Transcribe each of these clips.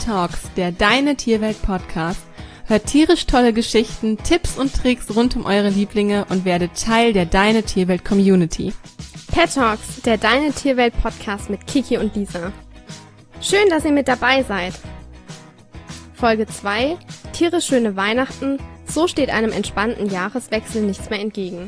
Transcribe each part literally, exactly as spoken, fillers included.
Talks, der Deine Tierwelt Podcast. Hört tierisch tolle Geschichten, Tipps und Tricks rund um eure Lieblinge und werdet Teil der Deine Tierwelt Community. Pet Talks, der Deine Tierwelt Podcast mit Kiki und Lisa. Schön, dass ihr mit dabei seid. Folge zwei, Tiere schöne Weihnachten, so steht einem entspannten Jahreswechsel nichts mehr entgegen.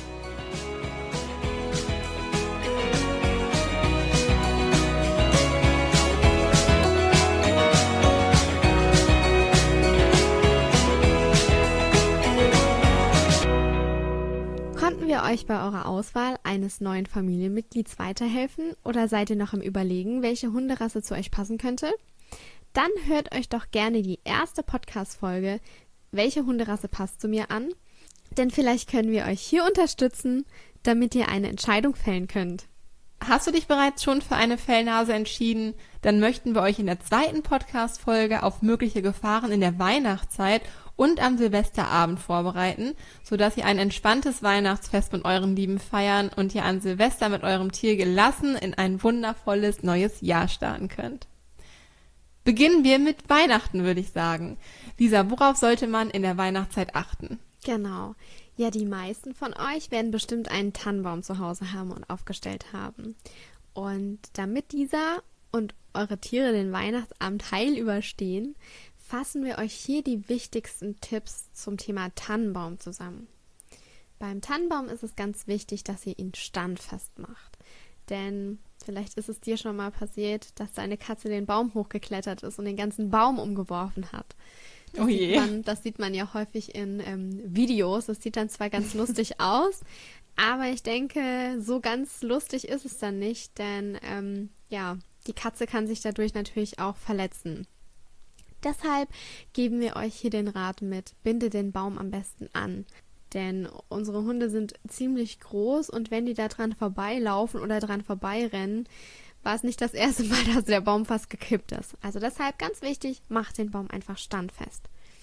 Konnten wir euch bei eurer Auswahl eines neuen Familienmitglieds weiterhelfen oder seid ihr noch am Überlegen, welche Hunderasse zu euch passen könnte? Dann hört euch doch gerne die erste Podcast-Folge Welche Hunderasse passt zu mir an? Denn vielleicht können wir euch hier unterstützen, damit ihr eine Entscheidung fällen könnt. Hast du dich bereits schon für eine Fellnase entschieden? Dann möchten wir euch in der zweiten Podcast-Folge auf mögliche Gefahren in der Weihnachtszeit und am Silvesterabend vorbereiten, sodass ihr ein entspanntes Weihnachtsfest mit euren Lieben feiern und ihr an Silvester mit eurem Tier gelassen in ein wundervolles neues Jahr starten könnt. Beginnen wir mit Weihnachten, würde ich sagen. Lisa, worauf sollte man in der Weihnachtszeit achten? Genau. Ja, die meisten von euch werden bestimmt einen Tannenbaum zu Hause haben und aufgestellt haben. Und damit dieser und eure Tiere den Weihnachtsabend heil überstehen, fassen wir euch hier die wichtigsten Tipps zum Thema Tannenbaum zusammen. Beim Tannenbaum ist es ganz wichtig, dass ihr ihn standfest macht. Denn vielleicht ist es dir schon mal passiert, dass deine Katze den Baum hochgeklettert ist und den ganzen Baum umgeworfen hat. Das, oh je. sieht man, das sieht man ja häufig in ähm, Videos. Das sieht dann zwar ganz lustig aus, aber ich denke, so ganz lustig ist es dann nicht, denn ähm, ja, die Katze kann sich dadurch natürlich auch verletzen. Deshalb geben wir euch hier den Rat mit, binde den Baum am besten an. Denn unsere Hunde sind ziemlich groß und wenn die da dran vorbeilaufen oder dran vorbeirennen, war es nicht das erste Mal, dass der Baum fast gekippt ist. Also deshalb ganz wichtig, macht den Baum einfach standfest.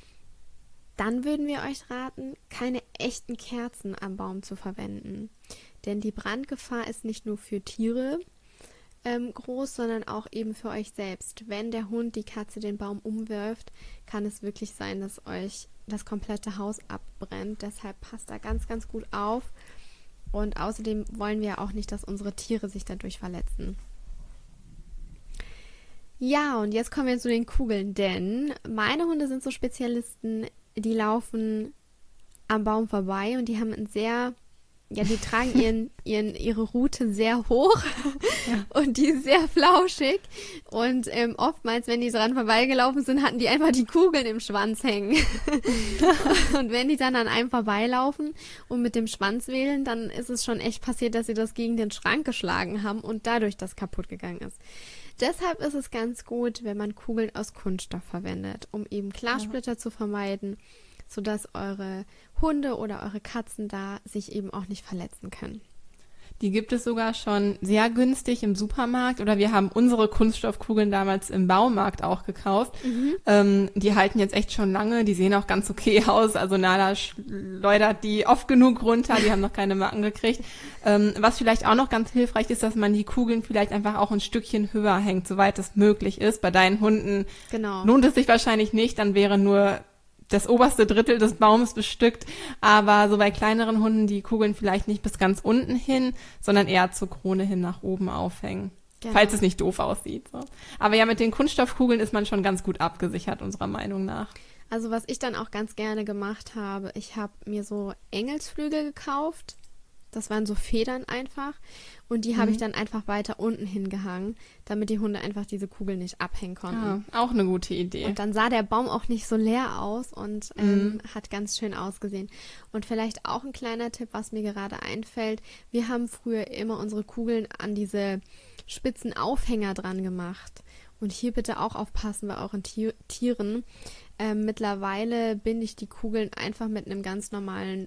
Dann würden wir euch raten, keine echten Kerzen am Baum zu verwenden. Denn die Brandgefahr ist nicht nur für Tiere ähm, groß, sondern auch eben für euch selbst. Wenn der Hund, die Katze den Baum umwirft, kann es wirklich sein, dass euch das komplette Haus abbrennt. Deshalb passt da ganz, ganz gut auf. Und außerdem wollen wir auch nicht, dass unsere Tiere sich dadurch verletzen. Ja, und jetzt kommen wir zu den Kugeln, denn meine Hunde sind so Spezialisten, die laufen am Baum vorbei und die haben ein sehr, ja, die tragen ihren, ihren, ihre Rute sehr hoch ja. Und die ist sehr flauschig und ähm, oftmals, wenn die dran vorbeigelaufen sind, hatten die einfach die Kugeln im Schwanz hängen. Und wenn die dann an einem vorbeilaufen und mit dem Schwanz wählen, dann ist es schon echt passiert, dass sie das gegen den Schrank geschlagen haben und dadurch das kaputt gegangen ist. Deshalb ist es ganz gut, wenn man Kugeln aus Kunststoff verwendet, um eben Glassplitter ja. zu vermeiden, sodass eure Hunde oder eure Katzen da sich eben auch nicht verletzen können. Die gibt es sogar schon sehr günstig im Supermarkt oder wir haben unsere Kunststoffkugeln damals im Baumarkt auch gekauft. Mhm. Ähm, die halten jetzt echt schon lange, die sehen auch ganz okay aus. Also Nala schleudert die oft genug runter, die haben noch keine Macken gekriegt. Ähm, was vielleicht auch noch ganz hilfreich ist, dass man die Kugeln vielleicht einfach auch ein Stückchen höher hängt, soweit es möglich ist. Bei deinen Hunden genau. lohnt es sich wahrscheinlich nicht, dann wäre nur das oberste Drittel des Baumes bestückt, aber so bei kleineren Hunden die Kugeln vielleicht nicht bis ganz unten hin, sondern eher zur Krone hin nach oben aufhängen, genau. falls es nicht doof aussieht. So. Aber ja, mit den Kunststoffkugeln ist man schon ganz gut abgesichert, unserer Meinung nach. Also was ich dann auch ganz gerne gemacht habe, ich habe mir so Engelsflügel gekauft, das waren so Federn einfach und die mhm. habe ich dann einfach weiter unten hingehangen, damit die Hunde einfach diese Kugeln nicht abhängen konnten. Ja, auch eine gute Idee. Und dann sah der Baum auch nicht so leer aus und ähm, mhm. hat ganz schön ausgesehen. Und vielleicht auch ein kleiner Tipp, was mir gerade einfällt. Wir haben früher immer unsere Kugeln an diese spitzen Aufhänger dran gemacht. Und hier bitte auch aufpassen bei euren Tier- Tieren. Ähm, mittlerweile binde ich die Kugeln einfach mit einem ganz normalen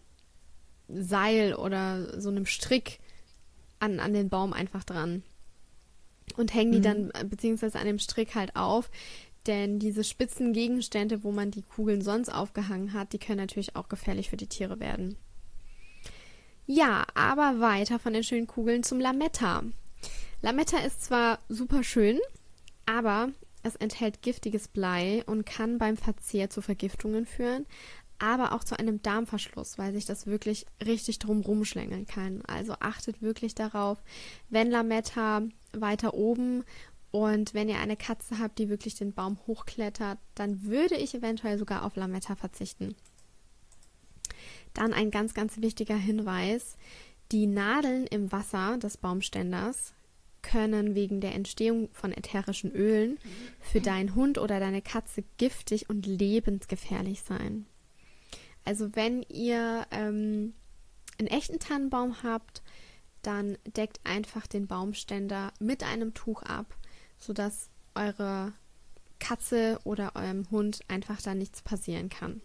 Seil oder so einem Strick an, an den Baum einfach dran und hängen die mhm. dann beziehungsweise an dem Strick halt auf, denn diese spitzen Gegenstände, wo man die Kugeln sonst aufgehangen hat, die können natürlich auch gefährlich für die Tiere werden. Ja, aber weiter von den schönen Kugeln zum Lametta. Lametta ist zwar super schön, aber Es enthält giftiges Blei und kann beim Verzehr zu Vergiftungen führen, aber auch zu einem Darmverschluss, weil sich das wirklich richtig drumrum schlängeln kann. Also achtet wirklich darauf, wenn Lametta weiter oben und wenn ihr eine Katze habt, die wirklich den Baum hochklettert, dann würde ich eventuell sogar auf Lametta verzichten. Dann ein ganz, ganz wichtiger Hinweis: Die Nadeln im Wasser des Baumständers können wegen der Entstehung von ätherischen Ölen für deinen Hund oder deine Katze giftig und lebensgefährlich sein. Also wenn ihr ähm, einen echten Tannenbaum habt, dann deckt einfach den Baumständer mit einem Tuch ab, sodass eure Katze oder eurem Hund einfach da nichts passieren kann.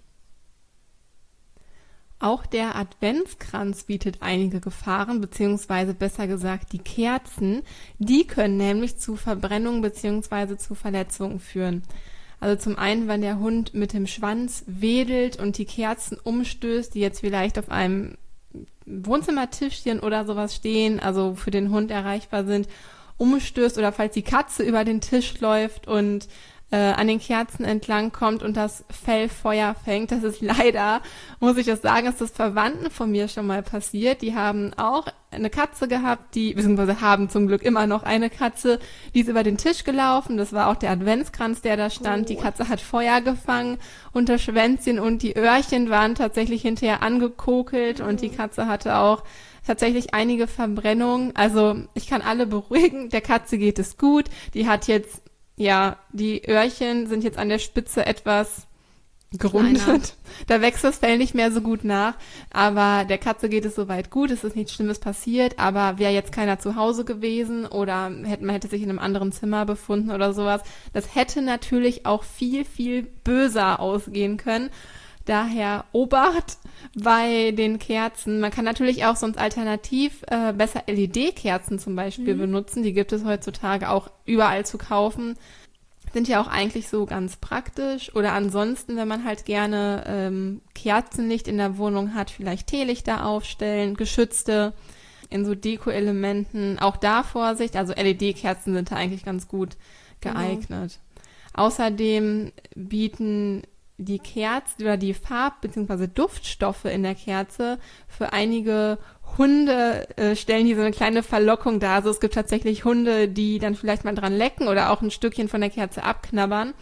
Auch der Adventskranz bietet einige Gefahren, beziehungsweise besser gesagt die Kerzen. Die können nämlich zu Verbrennungen beziehungsweise zu Verletzungen führen. Also zum einen, wenn der Hund mit dem Schwanz wedelt und die Kerzen umstößt, die jetzt vielleicht auf einem Wohnzimmertischchen oder sowas stehen, also für den Hund erreichbar sind, umstößt, oder falls die Katze über den Tisch läuft und äh, an den Kerzen entlang kommt und das Fell Feuer fängt. Das ist leider, muss ich das sagen, ist das Verwandten von mir schon mal passiert. Die haben auch eine Katze gehabt, die, beziehungsweise haben zum Glück immer noch eine Katze, die ist über den Tisch gelaufen. Das war auch der Adventskranz, der da stand. Oh. Die Katze hat Feuer gefangen und das Schwänzchen und die Öhrchen waren tatsächlich hinterher angekokelt, oh. Und die Katze hatte auch tatsächlich einige Verbrennungen. Also ich kann alle beruhigen, der Katze geht es gut. Die hat jetzt, ja, die Öhrchen sind jetzt an der Spitze etwas gerundet. Kleiner. Da wächst das Fell nicht mehr so gut nach. Aber der Katze geht es soweit gut. Es ist nichts Schlimmes passiert. Aber wäre jetzt keiner zu Hause gewesen oder hätte, man hätte sich in einem anderen Zimmer befunden oder sowas, das hätte natürlich auch viel, viel böser ausgehen können. Daher Obacht bei den Kerzen. Man kann natürlich auch sonst alternativ äh, besser L E D-Kerzen zum Beispiel mhm. benutzen. Die gibt es heutzutage auch überall zu kaufen. Sind ja auch eigentlich so ganz praktisch. Oder ansonsten, wenn man halt gerne ähm, Kerzenlicht in der Wohnung hat, vielleicht Teelichter aufstellen, geschützte in so Deko-Elementen. Auch da Vorsicht. Also L E D-Kerzen sind da eigentlich ganz gut geeignet. Genau. Außerdem bieten die Kerzen oder die Farb- bzw. Duftstoffe in der Kerze für einige Hunde äh, stellen hier so eine kleine Verlockung dar. Also es gibt tatsächlich Hunde, die dann vielleicht mal dran lecken oder auch ein Stückchen von der Kerze abknabbern.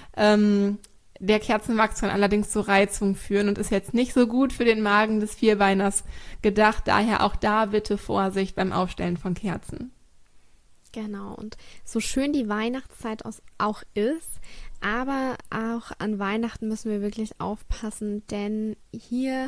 Ähm, der Kerzenwachs kann allerdings zu Reizung führen und ist jetzt nicht so gut für den Magen des Vierbeiners gedacht. Daher auch da bitte Vorsicht beim Aufstellen von Kerzen. Genau, und so schön die Weihnachtszeit auch ist, aber auch an Weihnachten müssen wir wirklich aufpassen, denn hier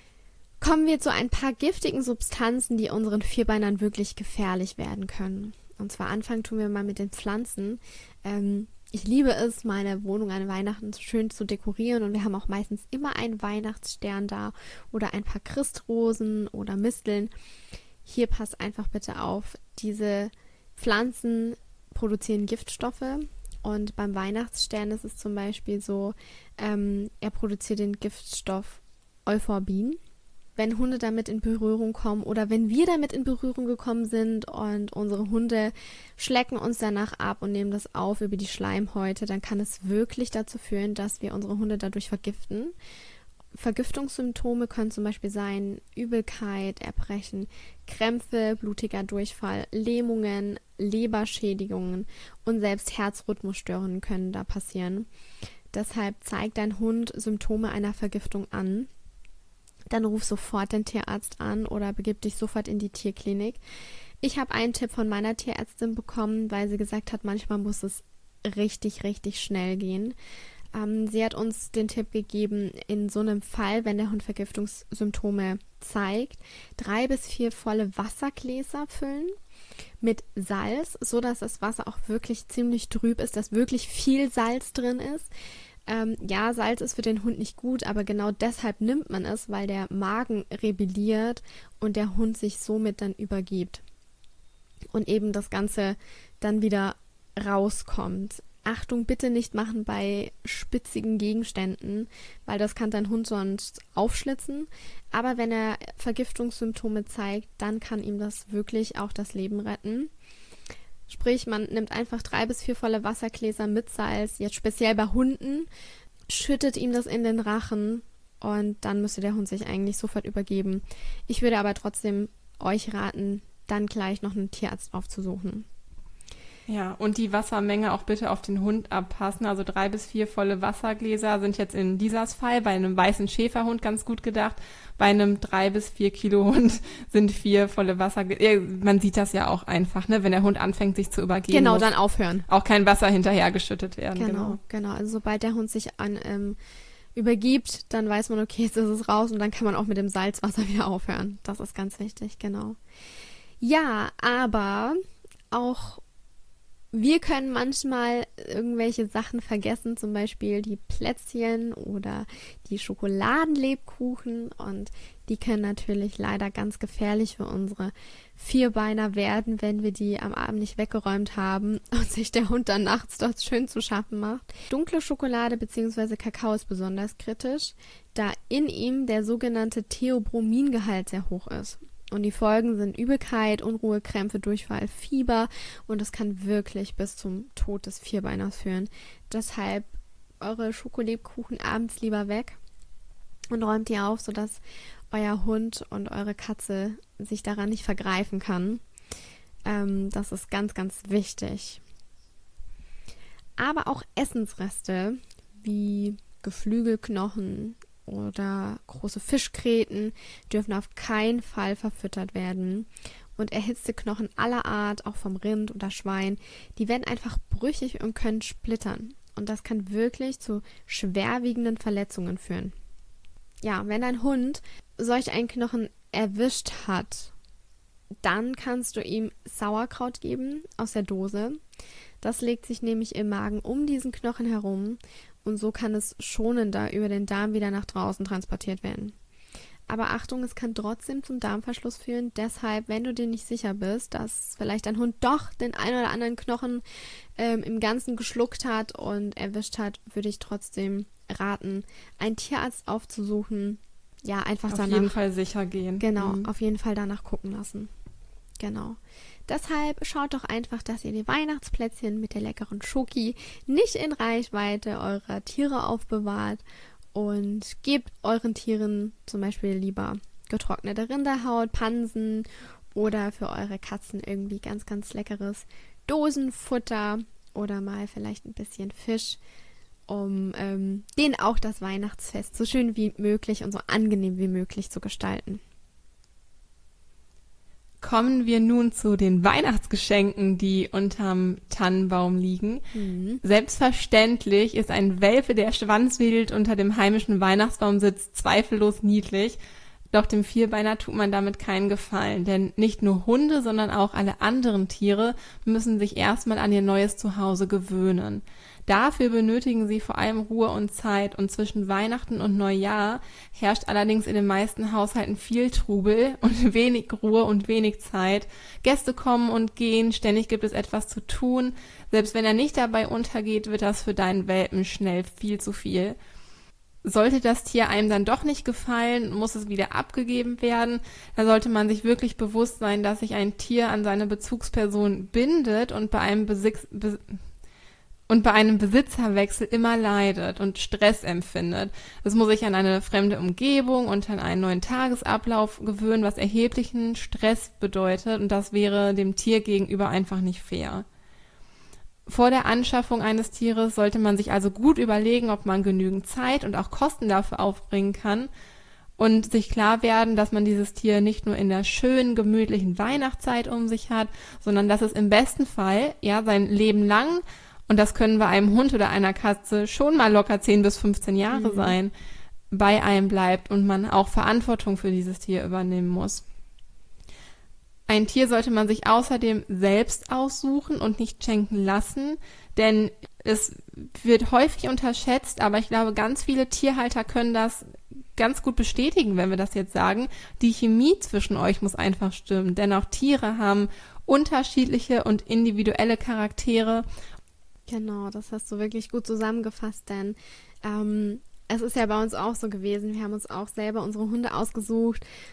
kommen wir zu ein paar giftigen Substanzen, die unseren Vierbeinern wirklich gefährlich werden können. Und zwar anfangen tun wir mal mit den Pflanzen. Ähm, ich liebe es, meine Wohnung an Weihnachten schön zu dekorieren und wir haben auch meistens immer einen Weihnachtsstern da oder ein paar Christrosen oder Misteln. Hier passt einfach bitte auf, diese Pflanzen produzieren Giftstoffe und beim Weihnachtsstern ist es zum Beispiel so, ähm, er produziert den Giftstoff Euphorbin. Wenn Hunde damit in Berührung kommen oder wenn wir damit in Berührung gekommen sind und unsere Hunde schlecken uns danach ab und nehmen das auf über die Schleimhäute, dann kann es wirklich dazu führen, dass wir unsere Hunde dadurch vergiften. Vergiftungssymptome können zum Beispiel sein Übelkeit, Erbrechen, Krämpfe, blutiger Durchfall, Lähmungen, Leberschädigungen und selbst Herzrhythmusstörungen können da passieren. Deshalb zeigt dein Hund Symptome einer Vergiftung an. Dann ruf sofort den Tierarzt an oder begib dich sofort in die Tierklinik. Ich habe einen Tipp von meiner Tierärztin bekommen, weil sie gesagt hat, manchmal muss es richtig, richtig schnell gehen. Ähm, sie hat uns den Tipp gegeben, in so einem Fall, wenn der Hund Vergiftungssymptome zeigt, drei bis vier volle Wassergläser füllen mit Salz, so dass das Wasser auch wirklich ziemlich trüb ist, dass wirklich viel Salz drin ist. Ähm, ja, Salz ist für den Hund nicht gut, aber genau deshalb nimmt man es, weil der Magen rebelliert und der Hund sich somit dann übergibt und eben das Ganze dann wieder rauskommt. Achtung, bitte nicht machen bei spitzigen Gegenständen, weil das kann dein Hund sonst aufschlitzen. Aber wenn er Vergiftungssymptome zeigt, dann kann ihm das wirklich auch das Leben retten. Sprich, man nimmt einfach drei bis vier volle Wassergläser mit Salz, jetzt speziell bei Hunden, schüttet ihm das in den Rachen und dann müsste der Hund sich eigentlich sofort übergeben. Ich würde aber trotzdem euch raten, dann gleich noch einen Tierarzt aufzusuchen. Ja, und die Wassermenge auch bitte auf den Hund abpassen. Also drei bis vier volle Wassergläser sind jetzt in Lisas Fall bei einem weißen Schäferhund ganz gut gedacht. Bei einem drei bis vier Kilo Hund sind vier volle Wassergläser. Man sieht das ja auch einfach, ne? Wenn der Hund anfängt, sich zu übergeben. Genau, dann aufhören. Auch kein Wasser hinterher geschüttet werden. Genau, genau. genau. Also sobald der Hund sich an ähm, übergibt, dann weiß man, okay, jetzt ist es raus und dann kann man auch mit dem Salzwasser wieder aufhören. Das ist ganz wichtig, genau. Ja, aber auch wir können manchmal irgendwelche Sachen vergessen, zum Beispiel die Plätzchen oder die Schokoladenlebkuchen und die können natürlich leider ganz gefährlich für unsere Vierbeiner werden, wenn wir die am Abend nicht weggeräumt haben und sich der Hund dann nachts dort schön zu schaffen macht. Dunkle Schokolade bzw. Kakao ist besonders kritisch, da in ihm der sogenannte Theobromingehalt sehr hoch ist. Und die Folgen sind Übelkeit, Unruhe, Krämpfe, Durchfall, Fieber und das kann wirklich bis zum Tod des Vierbeiners führen. Deshalb eure Schokolebkuchen abends lieber weg und räumt die auf, sodass euer Hund und eure Katze sich daran nicht vergreifen kann. Ähm, das ist ganz, ganz wichtig. Aber auch Essensreste wie Geflügelknochen oder große Fischgräten dürfen auf keinen Fall verfüttert werden. Und erhitzte Knochen aller Art, auch vom Rind oder Schwein, die werden einfach brüchig und können splittern. Und das kann wirklich zu schwerwiegenden Verletzungen führen. Ja, wenn dein Hund solch einen Knochen erwischt hat, dann kannst du ihm Sauerkraut geben aus der Dose. Das legt sich nämlich im Magen um diesen Knochen herum und so kann es schonender über den Darm wieder nach draußen transportiert werden. Aber Achtung, es kann trotzdem zum Darmverschluss führen. Deshalb, wenn du dir nicht sicher bist, dass vielleicht dein Hund doch den einen oder anderen Knochen ähm, im Ganzen geschluckt hat und erwischt hat, würde ich trotzdem raten, einen Tierarzt aufzusuchen. Ja, einfach auf danach. Auf jeden Fall sicher gehen. Genau, mhm. auf jeden Fall danach gucken lassen. Genau. Deshalb schaut doch einfach, dass ihr die Weihnachtsplätzchen mit der leckeren Schoki nicht in Reichweite eurer Tiere aufbewahrt und gebt euren Tieren zum Beispiel lieber getrocknete Rinderhaut, Pansen oder für eure Katzen irgendwie ganz, ganz leckeres Dosenfutter oder mal vielleicht ein bisschen Fisch, um ähm, denen auch das Weihnachtsfest so schön wie möglich und so angenehm wie möglich zu gestalten. Kommen wir nun zu den Weihnachtsgeschenken, die unterm Tannenbaum liegen. Mhm. Selbstverständlich ist ein Welpe, der Schwanz wedelt, unter dem heimischen Weihnachtsbaum sitzt, zweifellos niedlich. Doch dem Vierbeiner tut man damit keinen Gefallen, denn nicht nur Hunde, sondern auch alle anderen Tiere müssen sich erstmal an ihr neues Zuhause gewöhnen. Dafür benötigen sie vor allem Ruhe und Zeit und zwischen Weihnachten und Neujahr herrscht allerdings in den meisten Haushalten viel Trubel und wenig Ruhe und wenig Zeit. Gäste kommen und gehen, ständig gibt es etwas zu tun. Selbst wenn er nicht dabei untergeht, wird das für deinen Welpen schnell viel zu viel. Sollte das Tier einem dann doch nicht gefallen, muss es wieder abgegeben werden. Da sollte man sich wirklich bewusst sein, dass sich ein Tier an seine Bezugsperson bindet und bei einem Besitz, Be- und bei einem Besitzerwechsel immer leidet und Stress empfindet. Es muss sich an eine fremde Umgebung und an einen neuen Tagesablauf gewöhnen, was erheblichen Stress bedeutet und das wäre dem Tier gegenüber einfach nicht fair. Vor der Anschaffung eines Tieres sollte man sich also gut überlegen, ob man genügend Zeit und auch Kosten dafür aufbringen kann und sich klar werden, dass man dieses Tier nicht nur in der schönen, gemütlichen Weihnachtszeit um sich hat, sondern dass es im besten Fall ja sein Leben lang, und das können bei einem Hund oder einer Katze schon mal locker zehn bis fünfzehn Jahre mhm. sein, bei einem bleibt und man auch Verantwortung für dieses Tier übernehmen muss. Ein Tier sollte man sich außerdem selbst aussuchen und nicht schenken lassen, denn es wird häufig unterschätzt, aber ich glaube, ganz viele Tierhalter können das ganz gut bestätigen, wenn wir das jetzt sagen. Die Chemie zwischen euch muss einfach stimmen, denn auch Tiere haben unterschiedliche und individuelle Charaktere. Genau, das hast du wirklich gut zusammengefasst, denn ähm, es ist ja bei uns auch so gewesen, wir haben uns auch selber unsere Hunde ausgesucht.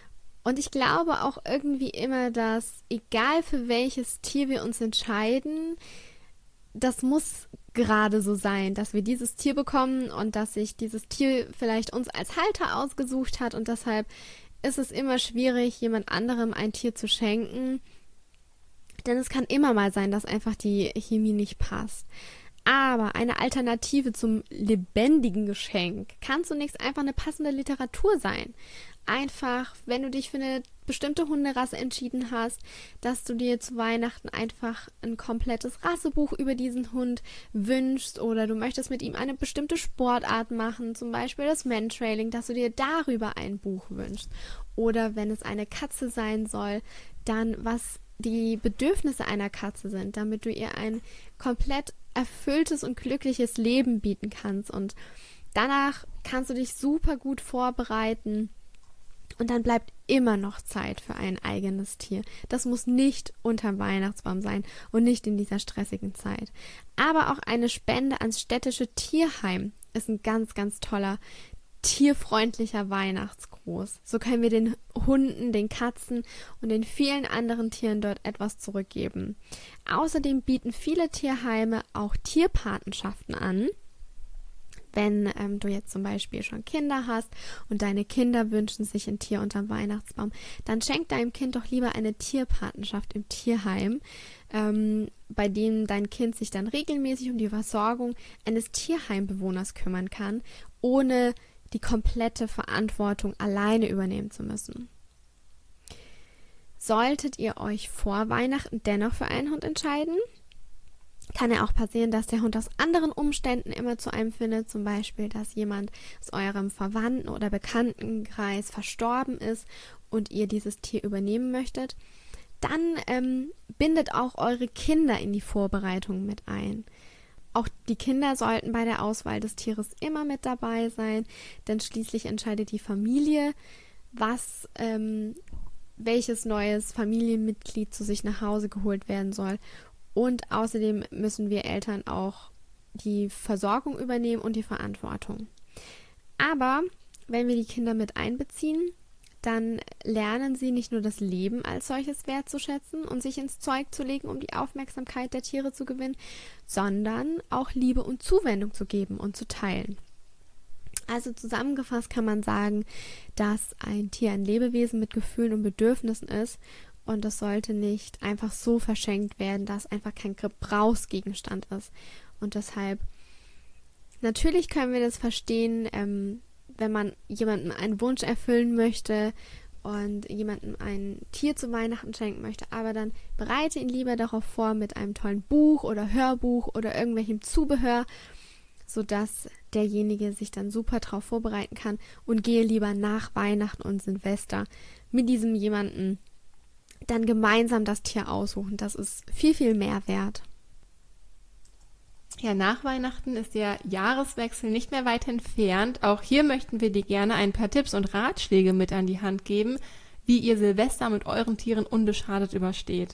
Und ich glaube auch irgendwie immer, dass egal für welches Tier wir uns entscheiden, das muss gerade so sein, dass wir dieses Tier bekommen und dass sich dieses Tier vielleicht uns als Halter ausgesucht hat und deshalb ist es immer schwierig, jemand anderem ein Tier zu schenken, denn es kann immer mal sein, dass einfach die Chemie nicht passt. Aber eine Alternative zum lebendigen Geschenk kann zunächst einfach eine passende Literatur sein. Einfach, wenn du dich für eine bestimmte Hunderasse entschieden hast, dass du dir zu Weihnachten einfach ein komplettes Rassebuch über diesen Hund wünschst oder du möchtest mit ihm eine bestimmte Sportart machen, zum Beispiel das Mantrailing, dass du dir darüber ein Buch wünschst. Oder wenn es eine Katze sein soll, dann was die Bedürfnisse einer Katze sind, damit du ihr ein komplett erfülltes und glückliches Leben bieten kannst. Und danach kannst du dich super gut vorbereiten. Und dann bleibt immer noch Zeit für ein eigenes Tier. Das muss nicht unterm Weihnachtsbaum sein und nicht in dieser stressigen Zeit. Aber auch eine Spende ans städtische Tierheim ist ein ganz, ganz toller, tierfreundlicher Weihnachtsgruß. So können wir den Hunden, den Katzen und den vielen anderen Tieren dort etwas zurückgeben. Außerdem bieten viele Tierheime auch Tierpatenschaften an. Wenn ähm, du jetzt zum Beispiel schon Kinder hast und deine Kinder wünschen sich ein Tier unterm Weihnachtsbaum, dann schenk deinem Kind doch lieber eine Tierpatenschaft im Tierheim, ähm, bei dem dein Kind sich dann regelmäßig um die Versorgung eines Tierheimbewohners kümmern kann, ohne die komplette Verantwortung alleine übernehmen zu müssen. Solltet ihr euch vor Weihnachten dennoch für einen Hund entscheiden, kann ja auch passieren, dass der Hund aus anderen Umständen immer zu einem findet, zum Beispiel, dass jemand aus eurem Verwandten- oder Bekanntenkreis verstorben ist und ihr dieses Tier übernehmen möchtet, dann ähm, bindet auch eure Kinder in die Vorbereitung mit ein. Auch die Kinder sollten bei der Auswahl des Tieres immer mit dabei sein, denn schließlich entscheidet die Familie, was, ähm, welches neues Familienmitglied zu sich nach Hause geholt werden soll. Und außerdem müssen wir Eltern auch die Versorgung übernehmen und die Verantwortung. Aber wenn wir die Kinder mit einbeziehen, dann lernen sie nicht nur das Leben als solches wertzuschätzen und sich ins Zeug zu legen, um die Aufmerksamkeit der Tiere zu gewinnen, sondern auch Liebe und Zuwendung zu geben und zu teilen. Also zusammengefasst kann man sagen, dass ein Tier ein Lebewesen mit Gefühlen und Bedürfnissen ist. Und das sollte nicht einfach so verschenkt werden, dass einfach kein Gebrauchsgegenstand ist. Und deshalb, natürlich können wir das verstehen, ähm, wenn man jemandem einen Wunsch erfüllen möchte und jemandem ein Tier zu Weihnachten schenken möchte, aber dann bereite ihn lieber darauf vor mit einem tollen Buch oder Hörbuch oder irgendwelchem Zubehör, sodass derjenige sich dann super darauf vorbereiten kann und gehe lieber nach Weihnachten und Silvester mit diesem jemanden dann gemeinsam das Tier aussuchen. Das ist viel, viel mehr wert. Ja, nach Weihnachten ist der Jahreswechsel nicht mehr weit entfernt. Auch hier möchten wir dir gerne ein paar Tipps und Ratschläge mit an die Hand geben, wie ihr Silvester mit euren Tieren unbeschadet übersteht.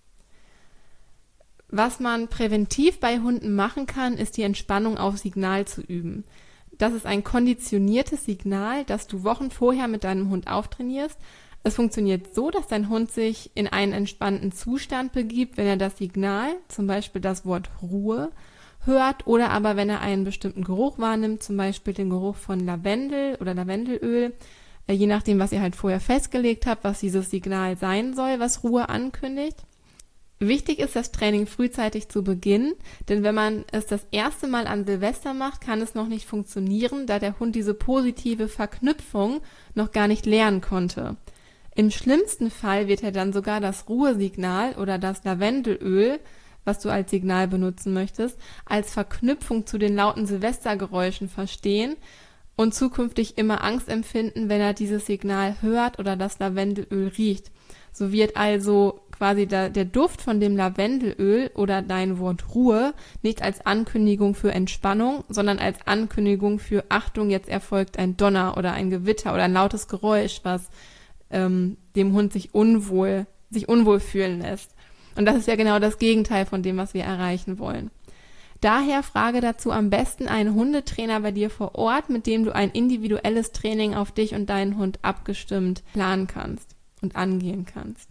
Was man präventiv bei Hunden machen kann, ist die Entspannung auf Signal zu üben. Das ist ein konditioniertes Signal, das du Wochen vorher mit deinem Hund auftrainierst. Es funktioniert so, dass dein Hund sich in einen entspannten Zustand begibt, wenn er das Signal, zum Beispiel das Wort Ruhe, hört oder aber wenn er einen bestimmten Geruch wahrnimmt, zum Beispiel den Geruch von Lavendel oder Lavendelöl, je nachdem, was ihr halt vorher festgelegt habt, was dieses Signal sein soll, was Ruhe ankündigt. Wichtig ist, das Training frühzeitig zu beginnen, denn wenn man es das erste Mal an Silvester macht, kann es noch nicht funktionieren, da der Hund diese positive Verknüpfung noch gar nicht lernen konnte. Im schlimmsten Fall wird er dann sogar das Ruhesignal oder das Lavendelöl, was du als Signal benutzen möchtest, als Verknüpfung zu den lauten Silvestergeräuschen verstehen und zukünftig immer Angst empfinden, wenn er dieses Signal hört oder das Lavendelöl riecht. So wird also quasi der, der Duft von dem Lavendelöl oder dein Wort Ruhe nicht als Ankündigung für Entspannung, sondern als Ankündigung für Achtung, jetzt erfolgt ein Donner oder ein Gewitter oder ein lautes Geräusch, was ähm, dem Hund sich unwohl, sich unwohl fühlen lässt. Und das ist ja genau das Gegenteil von dem, was wir erreichen wollen. Daher frage dazu am besten einen Hundetrainer bei dir vor Ort, mit dem du ein individuelles Training auf dich und deinen Hund abgestimmt planen kannst. und angehen kannst.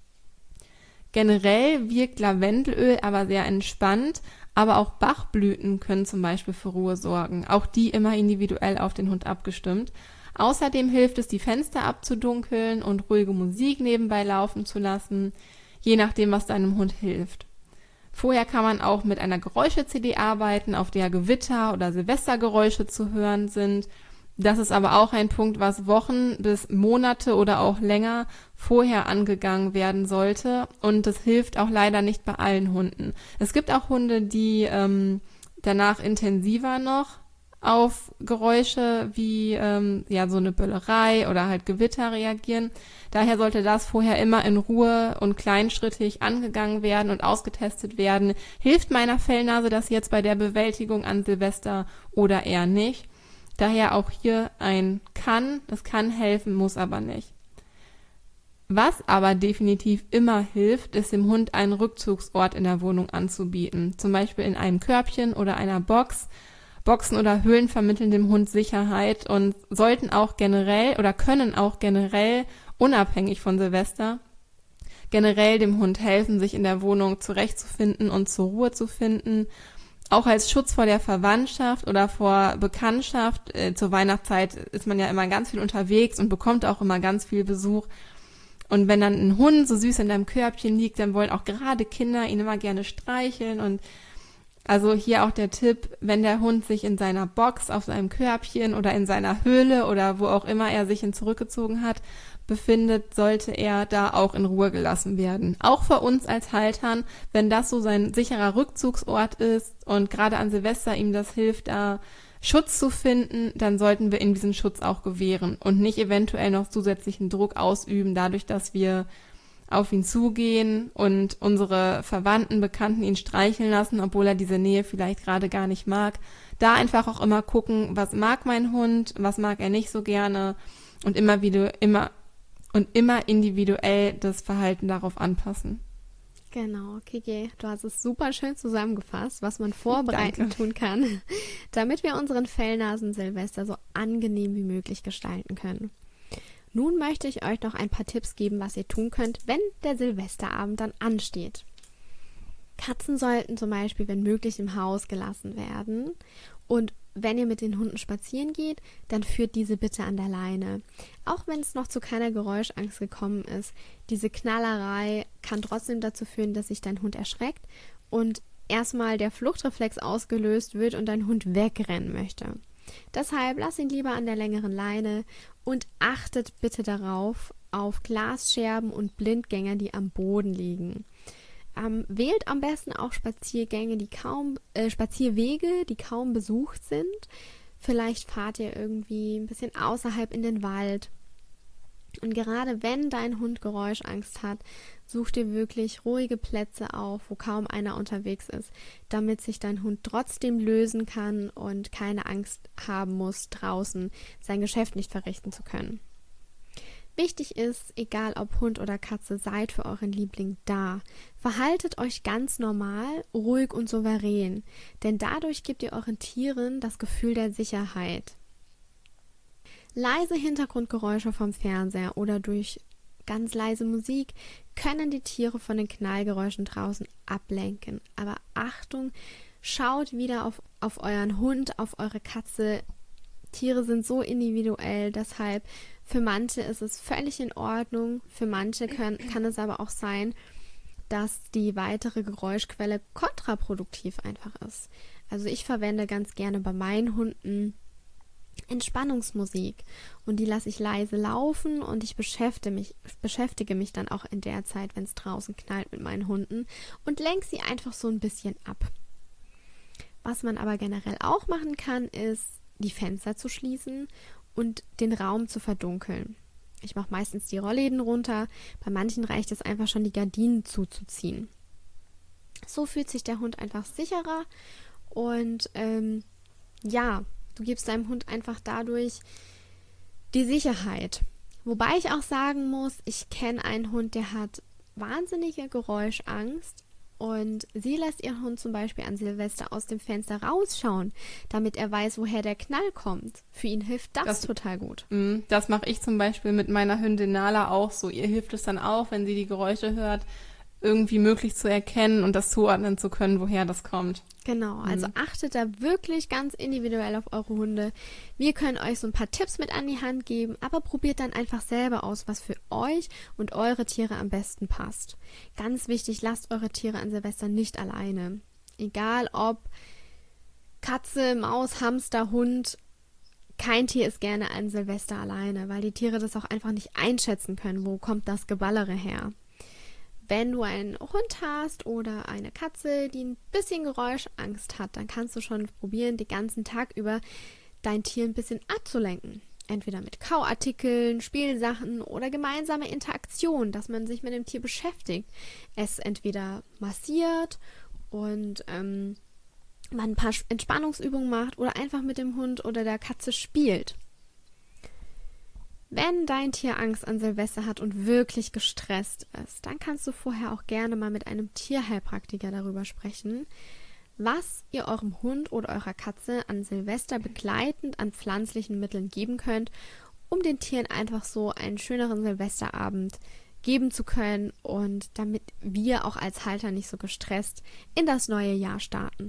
Generell wirkt Lavendelöl aber sehr entspannt, aber auch Bachblüten können zum Beispiel für Ruhe sorgen, auch die immer individuell auf den Hund abgestimmt. Außerdem hilft es, die Fenster abzudunkeln und ruhige Musik nebenbei laufen zu lassen, je nachdem, was deinem Hund hilft. Vorher kann man auch mit einer Geräusche-C D arbeiten, auf der Gewitter- oder Silvestergeräusche zu hören sind. Das ist aber auch ein Punkt, was Wochen bis Monate oder auch länger vorher angegangen werden sollte. Und das hilft auch leider nicht bei allen Hunden. Es gibt auch Hunde, die ähm, danach intensiver noch auf Geräusche wie ähm, ja so eine Böllerei oder halt Gewitter reagieren. Daher sollte das vorher immer in Ruhe und kleinschrittig angegangen werden und ausgetestet werden. Hilft meiner Fellnase das jetzt bei der Bewältigung an Silvester oder eher nicht? Daher auch hier ein kann, es kann helfen, muss aber nicht. Was aber definitiv immer hilft, ist dem Hund einen Rückzugsort in der Wohnung anzubieten. Zum Beispiel in einem Körbchen oder einer Box. Boxen oder Höhlen vermitteln dem Hund Sicherheit und sollten auch generell oder können auch generell, unabhängig von Silvester, generell dem Hund helfen, sich in der Wohnung zurechtzufinden und zur Ruhe zu finden. Auch als Schutz vor der Verwandtschaft oder vor Bekanntschaft. Äh, zur Weihnachtszeit ist man ja immer ganz viel unterwegs und bekommt auch immer ganz viel Besuch. Und wenn dann ein Hund so süß in deinem Körbchen liegt, dann wollen auch gerade Kinder ihn immer gerne streicheln. Und also hier auch der Tipp, wenn der Hund sich in seiner Box, auf seinem Körbchen oder in seiner Höhle oder wo auch immer er sich hin zurückgezogen hat, befindet, sollte er da auch in Ruhe gelassen werden. Auch für uns als Haltern, wenn das so sein sicherer Rückzugsort ist und gerade an Silvester ihm das hilft, da Schutz zu finden, dann sollten wir ihm diesen Schutz auch gewähren und nicht eventuell noch zusätzlichen Druck ausüben, dadurch, dass wir auf ihn zugehen und unsere Verwandten, Bekannten ihn streicheln lassen, obwohl er diese Nähe vielleicht gerade gar nicht mag. Da einfach auch immer gucken, was mag mein Hund, was mag er nicht so gerne und immer wieder, immer und immer individuell das Verhalten darauf anpassen. Genau, Kiki, du hast es super schön zusammengefasst, was man vorbereiten Danke. tun kann, damit wir unseren Fellnasen Silvester so angenehm wie möglich gestalten können. Nun möchte ich euch noch ein paar Tipps geben, was ihr tun könnt, wenn der Silvesterabend dann ansteht. Katzen sollten zum Beispiel, wenn möglich, im Haus gelassen werden. Und wenn ihr mit den Hunden spazieren geht, dann führt diese bitte an der Leine. Auch wenn es noch zu keiner Geräuschangst gekommen ist, diese Knallerei kann trotzdem dazu führen, dass sich dein Hund erschreckt und erstmal der Fluchtreflex ausgelöst wird und dein Hund wegrennen möchte. Deshalb lasst ihn lieber an der längeren Leine und achtet bitte darauf, auf Glasscherben und Blindgänger, die am Boden liegen. Ähm, wählt am besten auch Spaziergänge, die kaum, äh, Spazierwege, die kaum besucht sind. Vielleicht fahrt ihr irgendwie ein bisschen außerhalb in den Wald. Und gerade wenn dein Hund Geräuschangst hat, such dir wirklich ruhige Plätze auf, wo kaum einer unterwegs ist, damit sich dein Hund trotzdem lösen kann und keine Angst haben muss, draußen sein Geschäft nicht verrichten zu können. Wichtig ist, egal ob Hund oder Katze, seid für euren Liebling da. Verhaltet euch ganz normal, ruhig und souverän, denn dadurch gebt ihr euren Tieren das Gefühl der Sicherheit. Leise Hintergrundgeräusche vom Fernseher oder durch ganz leise Musik können die Tiere von den Knallgeräuschen draußen ablenken. Aber Achtung, schaut wieder auf, auf euren Hund, auf eure Katze. Tiere sind so individuell, deshalb für manche ist es völlig in Ordnung, für manche können, kann es aber auch sein, dass die weitere Geräuschquelle kontraproduktiv einfach ist. Also ich verwende ganz gerne bei meinen Hunden Entspannungsmusik und die lasse ich leise laufen und ich beschäftige mich, beschäftige mich dann auch in der Zeit, wenn es draußen knallt, mit meinen Hunden und lenke sie einfach so ein bisschen ab. Was man aber generell auch machen kann, ist, die Fenster zu schließen und den Raum zu verdunkeln. Ich mache meistens die Rollläden runter, bei manchen reicht es einfach schon, die Gardinen zuzuziehen. So fühlt sich der Hund einfach sicherer und ähm, ja, du gibst deinem Hund einfach dadurch die Sicherheit. Wobei ich auch sagen muss, ich kenne einen Hund, der hat wahnsinnige Geräuschangst und sie lässt ihren Hund zum Beispiel an Silvester aus dem Fenster rausschauen, damit er weiß, woher der Knall kommt. Für ihn hilft das, das total gut. Das mache ich zum Beispiel mit meiner Hündin Nala auch so. Ihr hilft es dann auch, wenn sie die Geräusche hört, irgendwie möglich zu erkennen und das zuordnen zu können, woher das kommt. Genau, also mhm. achtet da wirklich ganz individuell auf eure Hunde. Wir können euch so ein paar Tipps mit an die Hand geben, aber probiert dann einfach selber aus, was für euch und eure Tiere am besten passt. Ganz wichtig, lasst eure Tiere an Silvester nicht alleine. Egal ob Katze, Maus, Hamster, Hund, kein Tier ist gerne an Silvester alleine, weil die Tiere das auch einfach nicht einschätzen können, wo kommt das Geballere her. Wenn du einen Hund hast oder eine Katze, die ein bisschen Geräuschangst hat, dann kannst du schon probieren, den ganzen Tag über dein Tier ein bisschen abzulenken. Entweder mit Kauartikeln, Spielsachen oder gemeinsame Interaktion, dass man sich mit dem Tier beschäftigt. Es entweder massiert und ähm, man ein paar Entspannungsübungen macht oder einfach mit dem Hund oder der Katze spielt. Wenn dein Tier Angst an Silvester hat und wirklich gestresst ist, dann kannst du vorher auch gerne mal mit einem Tierheilpraktiker darüber sprechen, was ihr eurem Hund oder eurer Katze an Silvester begleitend an pflanzlichen Mitteln geben könnt, um den Tieren einfach so einen schöneren Silvesterabend geben zu können und damit wir auch als Halter nicht so gestresst in das neue Jahr starten.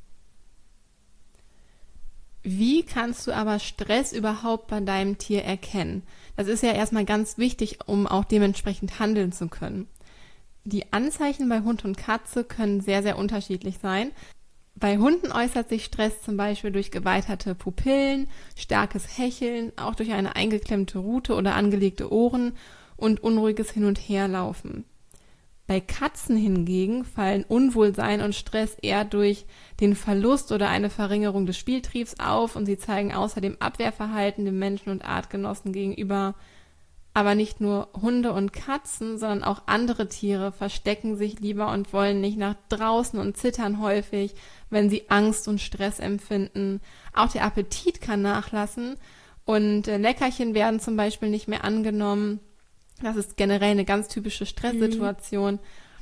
Wie kannst du aber Stress überhaupt bei deinem Tier erkennen? Das ist ja erstmal ganz wichtig, um auch dementsprechend handeln zu können. Die Anzeichen bei Hund und Katze können sehr, sehr unterschiedlich sein. Bei Hunden äußert sich Stress zum Beispiel durch geweiterte Pupillen, starkes Hecheln, auch durch eine eingeklemmte Rute oder angelegte Ohren und unruhiges Hin- und Herlaufen. Bei Katzen hingegen fallen Unwohlsein und Stress eher durch den Verlust oder eine Verringerung des Spieltriebs auf und sie zeigen außerdem Abwehrverhalten dem Menschen und Artgenossen gegenüber. Aber nicht nur Hunde und Katzen, sondern auch andere Tiere verstecken sich lieber und wollen nicht nach draußen und zittern häufig, wenn sie Angst und Stress empfinden. Auch der Appetit kann nachlassen und Leckerchen werden zum Beispiel nicht mehr angenommen. Das ist generell eine ganz typische Stresssituation. Mhm.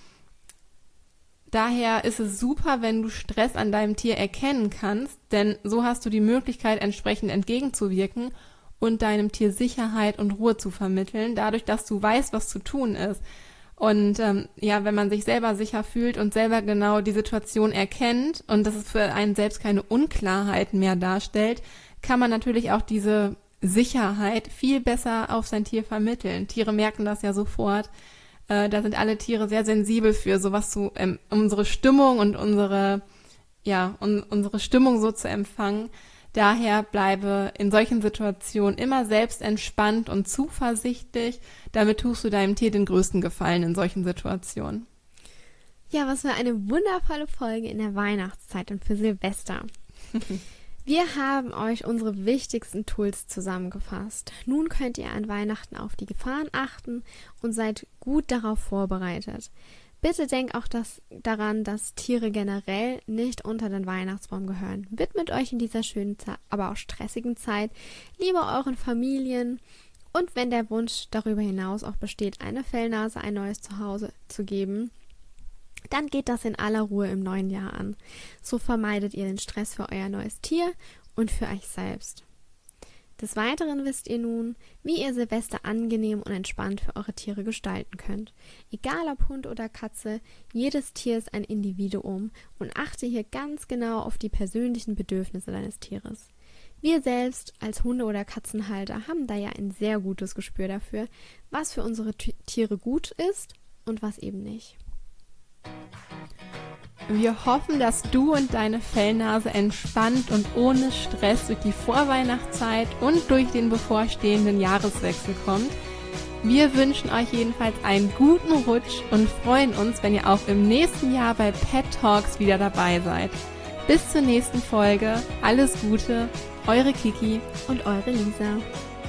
Daher ist es super, wenn du Stress an deinem Tier erkennen kannst, denn so hast du die Möglichkeit, entsprechend entgegenzuwirken und deinem Tier Sicherheit und Ruhe zu vermitteln, dadurch, dass du weißt, was zu tun ist. Und ähm, ja, wenn man sich selber sicher fühlt und selber genau die Situation erkennt und dass es für einen selbst keine Unklarheiten mehr darstellt, kann man natürlich auch diese Sicherheit viel besser auf sein Tier vermitteln. Tiere merken das ja sofort. Äh, da sind alle Tiere sehr sensibel für, sowas zu, ähm, unsere Stimmung und unsere, ja, un, unsere Stimmung so zu empfangen. Daher bleibe in solchen Situationen immer selbst entspannt und zuversichtlich. Damit tust du deinem Tier den größten Gefallen in solchen Situationen. Ja, was für eine wundervolle Folge in der Weihnachtszeit und für Silvester. Wir haben euch unsere wichtigsten Tools zusammengefasst. Nun könnt ihr an Weihnachten auf die Gefahren achten und seid gut darauf vorbereitet. Bitte denkt auch das, daran, dass Tiere generell nicht unter den Weihnachtsbaum gehören. Widmet euch in dieser schönen, aber auch stressigen Zeit lieber euren Familien und wenn der Wunsch darüber hinaus auch besteht, eine Fellnase ein neues Zuhause zu geben, dann geht das in aller Ruhe im neuen Jahr an. So vermeidet ihr den Stress für euer neues Tier und für euch selbst. Des Weiteren wisst ihr nun, wie ihr Silvester angenehm und entspannt für eure Tiere gestalten könnt. Egal ob Hund oder Katze, jedes Tier ist ein Individuum und achte hier ganz genau auf die persönlichen Bedürfnisse deines Tieres. Wir selbst als Hunde- oder Katzenhalter haben da ja ein sehr gutes Gespür dafür, was für unsere T- Tiere gut ist und was eben nicht. Wir hoffen, dass du und deine Fellnase entspannt und ohne Stress durch die Vorweihnachtszeit und durch den bevorstehenden Jahreswechsel kommt. Wir wünschen euch jedenfalls einen guten Rutsch und freuen uns, wenn ihr auch im nächsten Jahr bei Pet Talks wieder dabei seid. Bis zur nächsten Folge. Alles Gute, eure Kiki und eure Lisa.